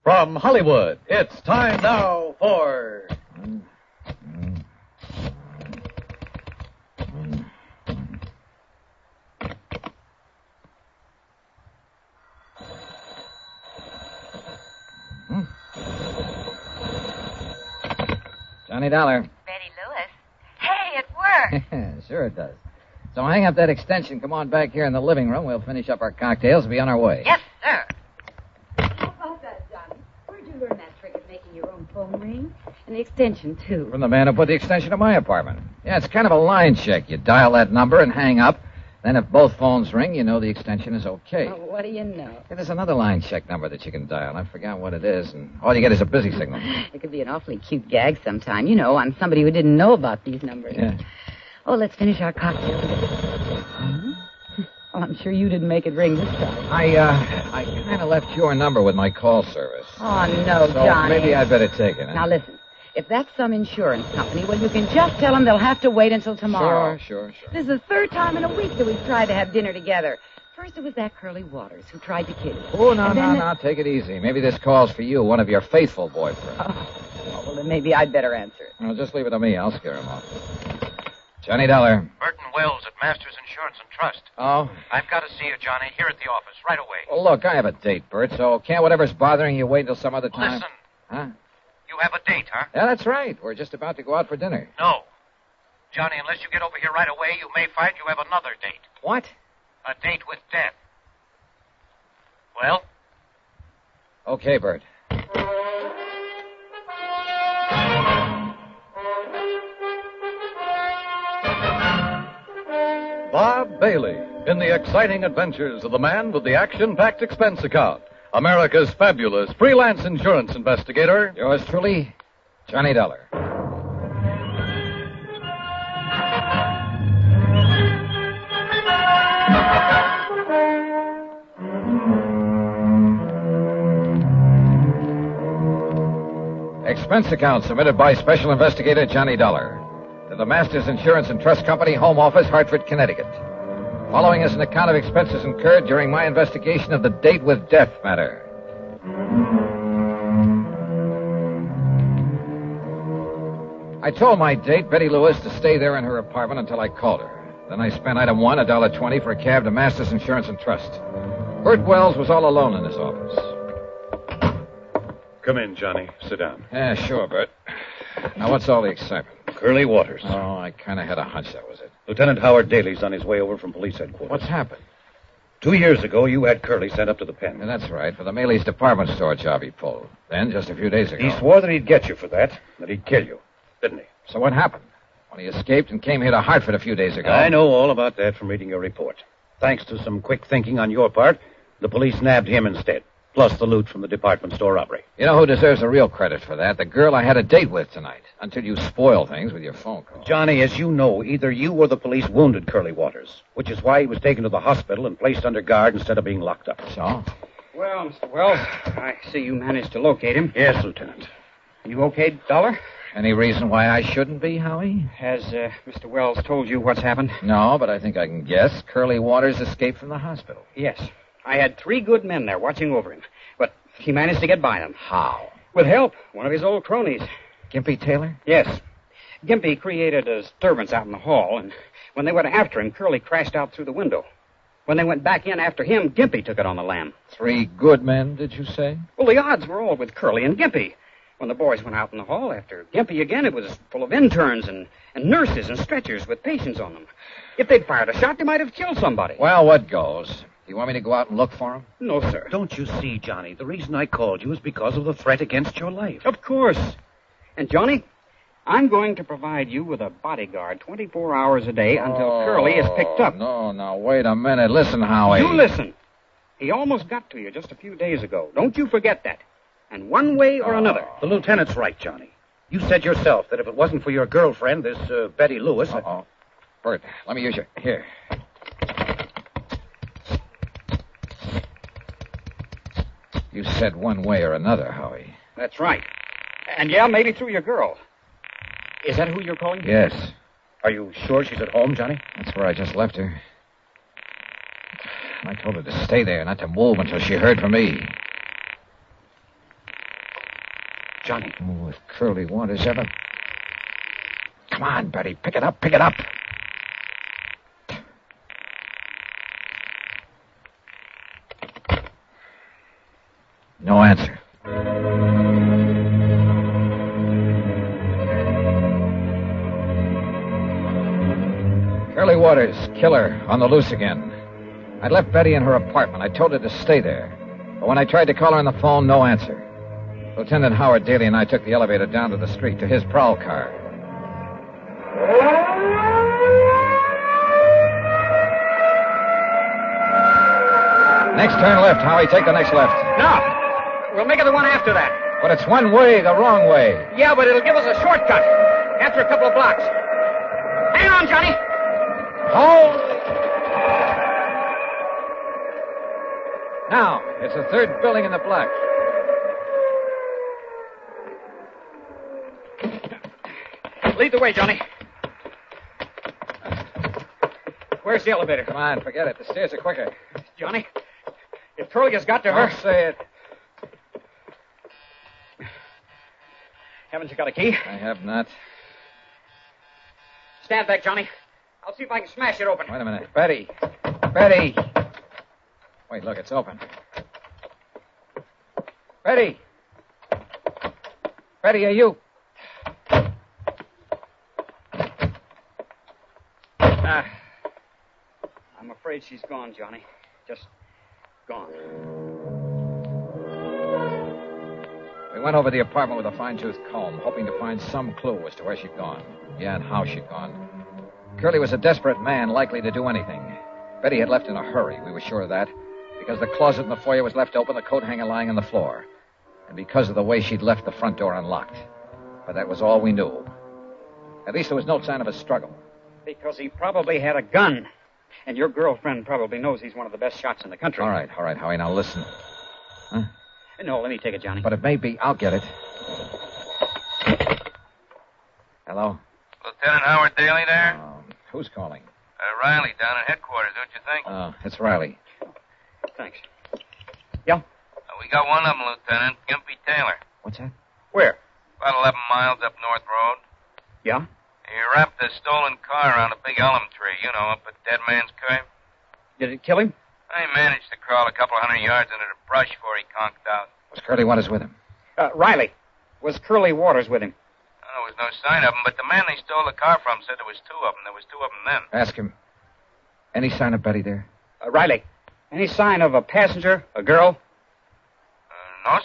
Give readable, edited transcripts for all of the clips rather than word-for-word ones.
From Hollywood, it's time now for... Johnny Dollar. Betty Lewis. Hey, it worked. Sure it does. So hang up that extension. Come on back here in the living room. We'll finish up our cocktails and be on our way. Yes, sir. How about that, Johnny? Where'd you learn that trick of making your own phone ring? And the extension, too. From the man who put the extension in my apartment. Yeah, it's kind of a line check. You dial that number and hang up. Then if both phones ring, you know the extension is okay. Oh, what do you know? Yeah, there's another line check number that you can dial. I forgot what it is, and all you get is a busy signal. It could be an awfully cute gag sometime, on somebody who didn't know about these numbers. Yeah. Oh, let's finish our cocktail. Well, I'm sure you didn't make it ring this time. I kind of left your number with my call service. Oh, no, So Johnny. maybe I'd better take it. Huh? Now, listen. If that's some insurance company, well, you can just tell them they'll have to wait until tomorrow. Sure. This is the third time in a week that we've tried to have dinner together. First, it was that Curly Waters who tried to kill you. Oh, no. Take it easy. Maybe this call's for you, one of your faithful boyfriends. Oh, well, then maybe I'd better answer it. Well, just leave it to me. I'll scare him off. Johnny Dollar. Burton Wells at Masters Insurance and Trust. Oh? I've got to see you, Johnny, here at the office, right away. Well, look, I have a date, Bert, so can't whatever's bothering you wait until some other time? Listen. Huh? You have a date, huh? Yeah, that's right. We're just about to go out for dinner. No. Johnny, unless you get over here right away, you may find you have another date. What? A date with death. Well? Okay, Bert. Bob Bailey in the exciting adventures of the man with the action-packed expense account. America's fabulous freelance insurance investigator. Yours truly, Johnny Dollar. Expense account submitted by Special Investigator Johnny Dollar to the Masters Insurance and Trust Company, Home Office, Hartford, Connecticut. Following is an account of expenses incurred during my investigation of the date with death matter. I told my date, Betty Lewis, to stay there in her apartment until I called her. Then I spent item one, $1.20 for a cab to Masters Insurance and Trust. Bert Wells was all alone in his office. Come in, Johnny. Sit down. Yeah, sure, Bert. Now, what's all the excitement? Curly Waters. Oh, I kind of had a hunch that was it. Lieutenant Howard Daly's on his way over from police headquarters. What's happened? 2 years ago, you had Curly sent up to the pen. Yeah, that's right, for the Maley's department store job he pulled. Then, just a few days ago. He swore that he'd get you for that he'd kill you, didn't he? So what happened? When he escaped and came here to Hartford a few days ago. I know all about that from reading your report. Thanks to some quick thinking on your part, the police nabbed him instead, plus the loot from the department store robbery. You know who deserves the real credit for that? The girl I had a date with tonight, until you spoil things with your phone call. Johnny, as you know, either you or the police wounded Curly Waters, which is why he was taken to the hospital and placed under guard instead of being locked up. So? Well, Mr. Wells, I see you managed to locate him. Yes, Lieutenant. You okay, Dollar? Any reason why I shouldn't be, Howie? Has Mr. Wells told you what's happened? No, but I think I can guess. Curly Waters escaped from the hospital. Yes. I had 3 good men there watching over him, but he managed to get by them. How? With help. One of his old cronies. Gimpy Taylor? Yes. Gimpy created a disturbance out in the hall, and when they went after him, Curly crashed out through the window. When they went back in after him, Gimpy took it on the lam. 3 good men, did you say? Well, the odds were all with Curly and Gimpy. When the boys went out in the hall after Gimpy again, it was full of interns and nurses and stretchers with patients on them. If they'd fired a shot, they might have killed somebody. Well, what goes? You want me to go out and look for him? No, sir. Don't you see, Johnny, the reason I called you is because of the threat against your life. Of course. And, Johnny, I'm going to provide you with a bodyguard 24 hours a day until Curly is picked up. No, wait a minute. Listen, Howie. You listen. He almost got to you just a few days ago. Don't you forget that. And one way or another. The lieutenant's right, Johnny. You said yourself that if it wasn't for your girlfriend, this Betty Lewis... Uh-oh. Bert, let me use your... Here. You said one way or another, Howie. That's right. And, yeah, maybe through your girl. Is that who you're calling? Yes. Are you sure she's at home, Johnny? That's where I just left her. I told her to stay there, not to move until she heard from me. Johnny. Oh, if Curly Waters ever... Come on, Betty. Pick it up. Pick it up. No answer. Curly Waters, killer, on the loose again. I'd left Betty in her apartment. I told her to stay there. But when I tried to call her on the phone, no answer. Lieutenant Howard Daly and I took the elevator down to the street to his prowl car. Next turn left, Howie. Take the next left. No. We'll make it the one after that. But it's one way, the wrong way. Yeah, but it'll give us a shortcut. After a couple of blocks. Hang on, Johnny. Hold! Now, it's the third building in the block. Lead the way, Johnny. Where's the elevator? Come on, forget it. The stairs are quicker. Johnny, if Curly has got to her... Don't say it. Haven't you got a key? I have not. Stand back, Johnny. I'll see if I can smash it open. Wait a minute. Betty. Betty. Wait, look, it's open. Betty. Betty, are you... I'm afraid she's gone, Johnny. Just gone. We went over the apartment with a fine-tooth comb, hoping to find some clue as to where she'd gone. Yeah, and how she'd gone. Curly was a desperate man, likely to do anything. Betty had left in a hurry, we were sure of that, because the closet in the foyer was left open, the coat hanger lying on the floor, and because of the way she'd left the front door unlocked. But that was all we knew. At least there was no sign of a struggle. Because he probably had a gun. And your girlfriend probably knows he's one of the best shots in the country. All right, Howie, now listen. Huh? No, let me take it, Johnny. But it may be. I'll get it. Hello? Lieutenant Howard Daly there? Who's calling? Riley down at headquarters, don't you think? It's Riley. Thanks. Yeah? We got one of them, Lieutenant. Gimpy Taylor. What's that? Where? About 11 miles up North Road. Yeah? He wrapped a stolen car around a big elm tree, up at Dead Man's Cave. Did it kill him? I managed to crawl a couple of 100 yards into the brush before he conked out. Was Curly Waters with him? Riley. Was Curly Waters with him? There was no sign of him, but the man they stole the car from said there was two of them. There was two of them then. Ask him. Any sign of Betty there? Riley. Any sign of a passenger, a girl? No,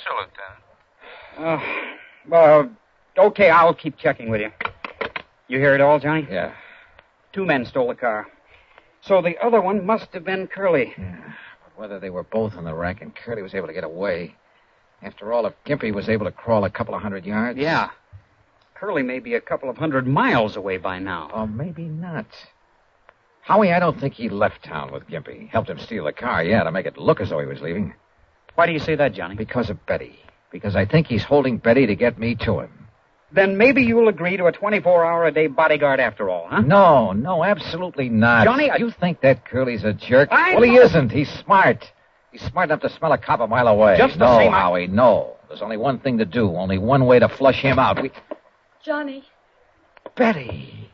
sir, Lieutenant. Okay, I'll keep checking with you. You hear it all, Johnny? Yeah. 2 men stole the car. So the other one must have been Curly. Yeah. But whether they were both on the rack and Curly was able to get away. After all, if Gimpy was able to crawl a couple of 100 yards... Yeah. Curly may be a couple of 100 miles away by now. Or maybe not. Howie, I don't think he left town with Gimpy. Helped him steal the car, yeah, to make it look as though he was leaving. Why do you say that, Johnny? Because of Betty. Because I think he's holding Betty to get me to him. Then maybe you'll agree to a 24-hour-a-day bodyguard after all, huh? No, absolutely not. Johnny, You think that Curly's a jerk? Well, he isn't. He's smart. He's smart enough to smell a cop a mile away. Just the same... Howie, no. There's only one thing to do. Only one way to flush him out. Johnny. Betty,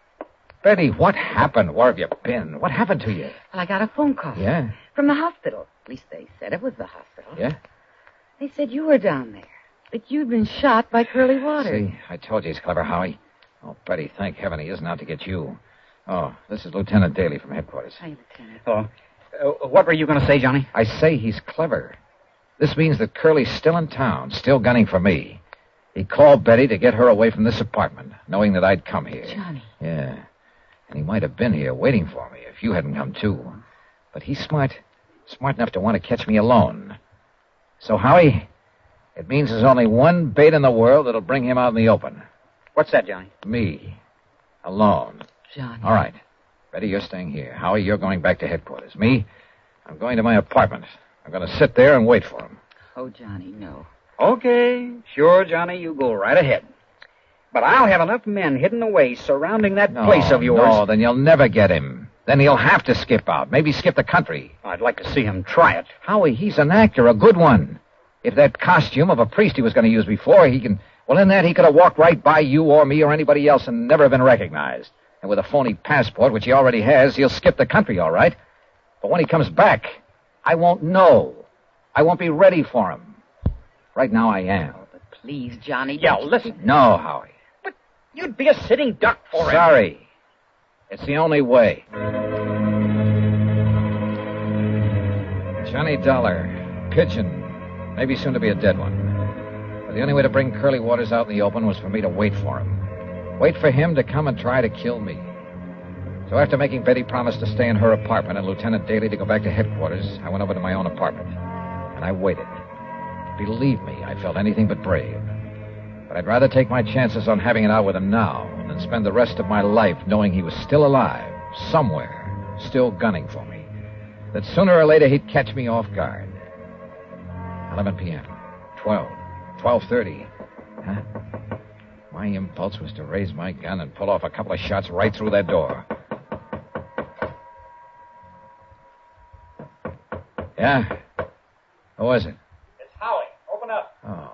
what happened? Where have you been? What happened to you? Well, I got a phone call. Yeah? From the hospital. At least they said it was the hospital. Yeah? They said you were down there. That you'd been shot by Curly Waters. See, I told you he's clever, Howie. Oh, Betty, thank heaven he isn't out to get you. Oh, this is Lieutenant Daly from headquarters. Hi, Lieutenant. Hello. What were you going to say, Johnny? I say he's clever. This means that Curly's still in town, still gunning for me. He called Betty to get her away from this apartment, knowing that I'd come here. Johnny. Yeah. And he might have been here waiting for me if you hadn't come too. But he's smart enough to want to catch me alone. So, Howie, it means there's only one bait in the world that'll bring him out in the open. What's that, Johnny? Me. Alone. Johnny. All right. Betty, you're staying here. Howie, you're going back to headquarters. Me, I'm going to my apartment. I'm going to sit there and wait for him. Oh, Johnny, no. Okay. Sure, Johnny, you go right ahead. But I'll have enough men hidden away surrounding that place of yours. No, then you'll never get him. Then he'll have to skip out. Maybe skip the country. I'd like to see him try it. Howie, he's an actor, a good one. If that costume of a priest he was going to use before, he can... Well, in that, he could have walked right by you or me or anybody else and never been recognized. And with a phony passport, which he already has, he'll skip the country, all right. But when he comes back, I won't know. I won't be ready for him. Right now, I am. Oh, but please, Johnny. Yeah, listen. No, Howie. But you'd be a sitting duck for him. Sorry. It's the only way. Johnny Dollar. Pigeon. Maybe soon to be a dead one. But the only way to bring Curly Waters out in the open was for me to wait for him. Wait for him to come and try to kill me. So after making Betty promise to stay in her apartment and Lieutenant Daly to go back to headquarters, I went over to my own apartment. And I waited. Believe me, I felt anything but brave. But I'd rather take my chances on having it out with him now than spend the rest of my life knowing he was still alive, somewhere, still gunning for me. That sooner or later he'd catch me off guard. 11 p.m. 12. 12:30. Huh? My impulse was to raise my gun and pull off a couple of shots right through that door. Yeah? Who was it? It's Howie. Open up.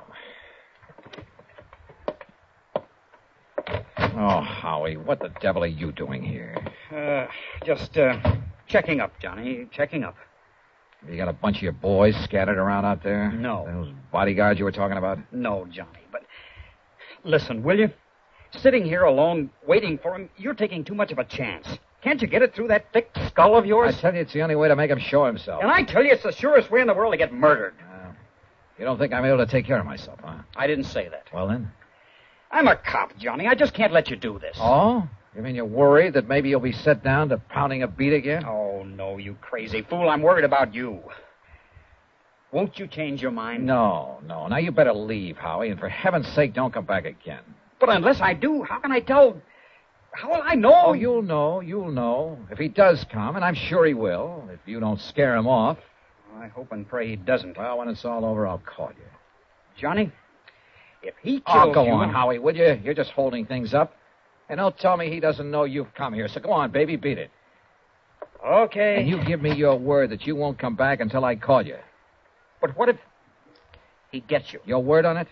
Oh, Howie, what the devil are you doing here? Just checking up, Johnny. Checking up. You got a bunch of your boys scattered around out there? No. Those bodyguards you were talking about? No, Johnny, but listen, will you? Sitting here alone, waiting for him, you're taking too much of a chance. Can't you get it through that thick skull of yours? I tell you, it's the only way to make him show himself. And I tell you, it's the surest way in the world to get murdered. You don't think I'm able to take care of myself, huh? I didn't say that. Well, then. I'm a cop, Johnny. I just can't let you do this. Oh? You mean you're worried that maybe you'll be set down to pounding a beat again? Oh, no, you crazy fool. I'm worried about you. Won't you change your mind? No. Now, you better leave, Howie, and for heaven's sake, don't come back again. But unless I do, how can I tell? How will I know? Oh, you'll know. If he does come, and I'm sure he will, if you don't scare him off. I hope and pray he doesn't. Well, when it's all over, I'll call you. Johnny, if he kills Oh, go you... on, Howie, would you? You're just holding things up. And don't tell me he doesn't know you've come here. So go on, baby, beat it. Okay. And you give me your word that you won't come back until I call you. But what if he gets you? Your word on it?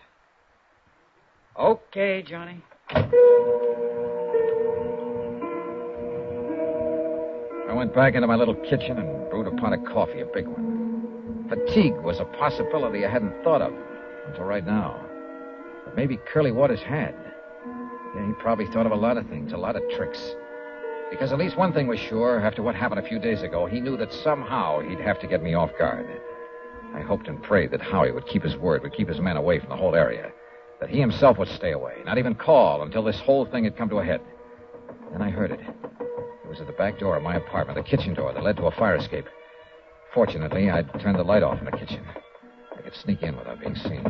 Okay, Johnny. I went back into my little kitchen and brewed a pot of coffee, a big one. Fatigue was a possibility I hadn't thought of until right now. But maybe Curly Waters had. Yeah, he probably thought of a lot of things, a lot of tricks. Because at least one thing was sure, after what happened a few days ago, he knew that somehow he'd have to get me off guard. I hoped and prayed that Howie would keep his word, would keep his men away from the whole area. That he himself would stay away, not even call until this whole thing had come to a head. Then I heard it. It was at the back door of my apartment, the kitchen door that led to a fire escape. Fortunately, I'd turned the light off in the kitchen. I could sneak in without being seen.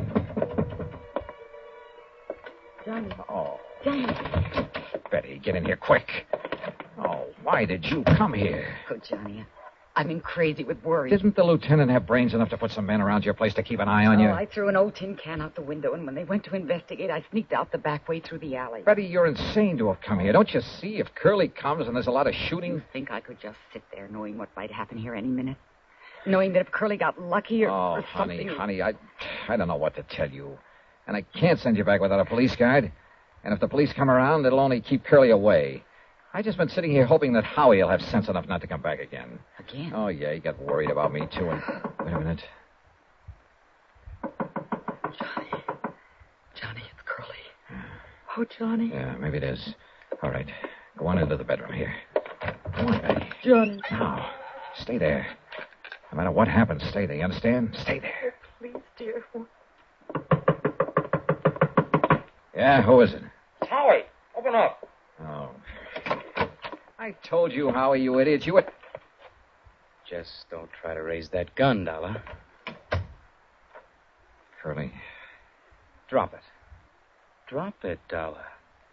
Johnny. Oh. Johnny. Betty, get in here quick. Oh, why did you come here? Oh, Johnny, I've been crazy with worry. Didn't the lieutenant have brains enough to put some men around your place to keep an eye on you? I threw an old tin can out the window, and when they went to investigate, I sneaked out the back way through the alley. Betty, you're insane to have come here. Don't you see? If Curly comes and there's a lot of shooting... You think I could just sit there knowing what might happen here any minute? Knowing that if Curly got lucky or something... honey, I don't know what to tell you. And I can't send you back without a police guard. And if the police come around, it'll only keep Curly away. I just been sitting here hoping that Howie will have sense enough not to come back again. Again? Oh, yeah, he got worried about me, too. And... Wait a minute. Johnny, it's Curly. Oh, Johnny. Yeah, maybe it is. All right. Go on into the bedroom here. Come on, Betty. Johnny. Now, stay there. No matter what happens, stay there. You understand? Stay there. Please, dear. Yeah, who is it? Howie, open up. Oh. I told you, Howie, you idiot. You... Just don't try to raise that gun, Dollar. Curly. Drop it. Drop it, Dollar.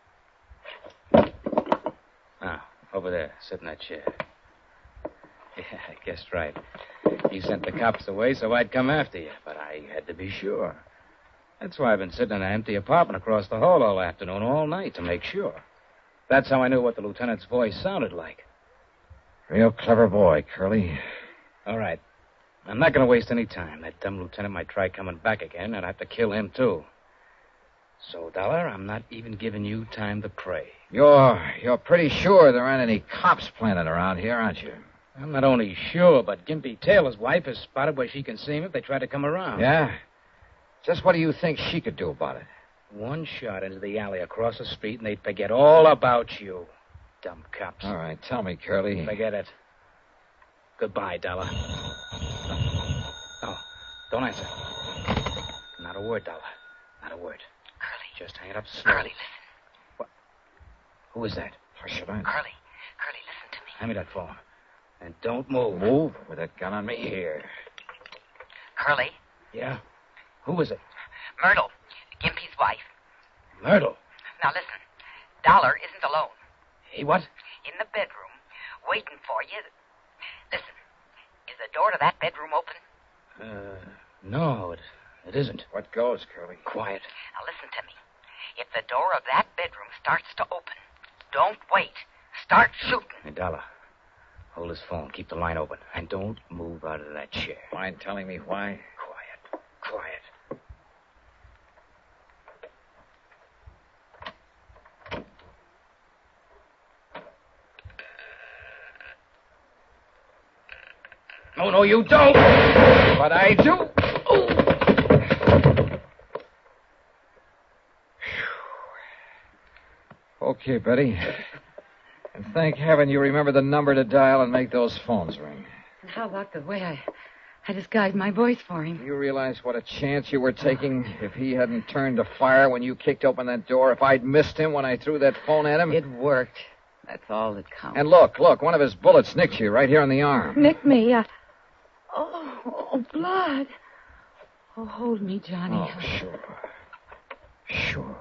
Now, over there. Sit in that chair. Yeah, I guessed right. You sent the cops away so I'd come after you, but I had to be sure. That's why I've been sitting in an empty apartment across the hall all afternoon, all night, to make sure. That's how I knew what the lieutenant's voice sounded like. Real clever boy, Curly. All right. I'm not going to waste any time. That dumb lieutenant might try coming back again, and I'd have to kill him, too. So, Dollar, I'm not even giving you time to pray. You're pretty sure there aren't any cops planted around here, aren't you? I'm not only sure, but Gimpy Taylor's wife has spotted where she can see him if they try to come around. Yeah? Just what do you think she could do about it? One shot into the alley across the street, and they'd forget all about you. Dumb cops. All right, tell me, Curly. Forget it. Goodbye, Dollar. No, don't answer. Not a word, Dollar. Not a word. Curly. Just hang it up slowly. Curly, listen. What? Who is that? How should I know? Curly, listen to me. Hand me that phone. And don't move. Move with that gun on me here. Curly, Yeah? Who is it? Myrtle, Gimpy's wife. Myrtle. Now listen, Dollar isn't alone. He what? In the bedroom, waiting for you. Listen, is the door to that bedroom open? No, it isn't. What goes, Curly? Quiet. Now listen to me. If the door of that bedroom starts to open, don't wait. Start shooting. Hey, Dollar. Hold his phone. Keep the line open. And don't move out of that chair. Mind telling me why? Quiet. No, you don't. But I do. Okay, Betty. And thank heaven you remember the number to dial and make those phones ring. And how about the way I disguised my voice for him? You realize what a chance you were taking if he hadn't turned to fire when you kicked open that door, if I'd missed him when I threw that phone at him? It worked. That's all that counts. And look, one of his bullets nicked you right here on the arm. Nicked me. Oh, blood. Oh, hold me, Johnny. Oh, sure.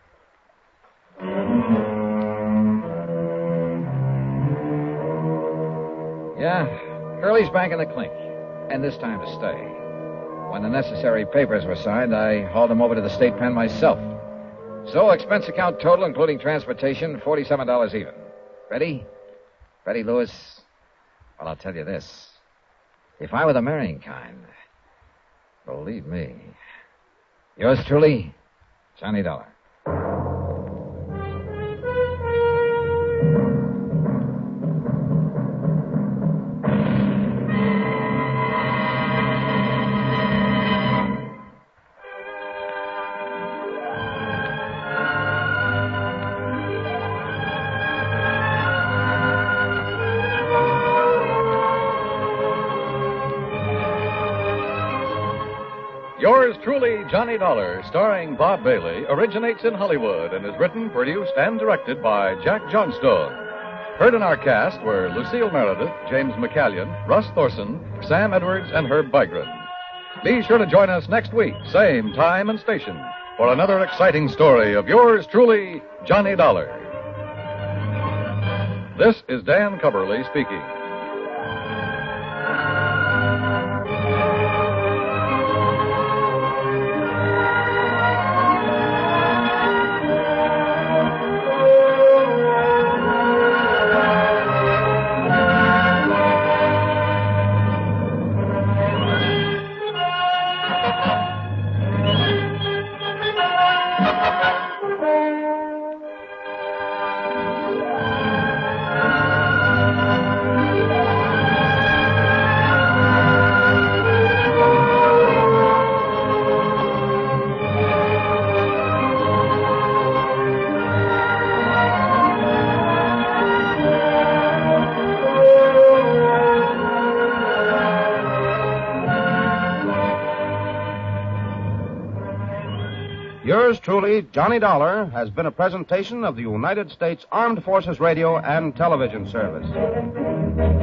Yeah, Curly's back in the clink, and this time to stay. When the necessary papers were signed, I hauled him over to the state pen myself. So, expense account total, including transportation, $47 even. Ready? Ready, Lewis? Well, I'll tell you this. If I were the marrying kind, believe me. Yours truly, Johnny Dollar. Yours truly, Johnny Dollar, starring Bob Bailey, originates in Hollywood and is written, produced, and directed by Jack Johnstone. Heard in our cast were Lucille Meredith, James McCallion, Russ Thorson, Sam Edwards, and Herb Bygren. Be sure to join us next week, same time and station, for another exciting story of yours truly, Johnny Dollar. This is Dan Cubberly speaking. Yours truly, Johnny Dollar, has been a presentation of the United States Armed Forces Radio and Television Service.